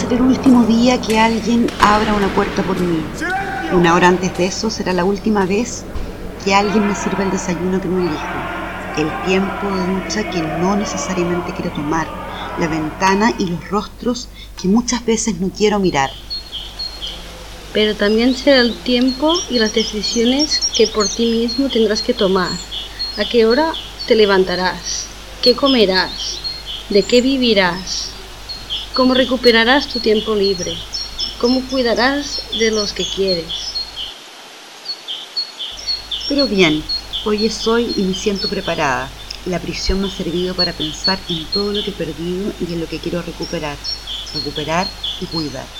será el último día que alguien abra una puerta por mí. Una hora antes de eso será la última vez que alguien me sirva el desayuno que no elijo, el tiempo de ducha que no necesariamente quiero tomar, la ventana y los rostros que muchas veces no quiero mirar. Pero también será el tiempo y las decisiones que por ti mismo tendrás que tomar. ¿A qué hora te levantarás? ¿Qué comerás? ¿De qué vivirás? ¿Cómo recuperarás tu tiempo libre? ¿Cómo cuidarás de los que quieres? Pero bien, hoy es hoy y me siento preparada. La prisión me ha servido para pensar en todo lo que he perdido y en lo que quiero recuperar y cuidar.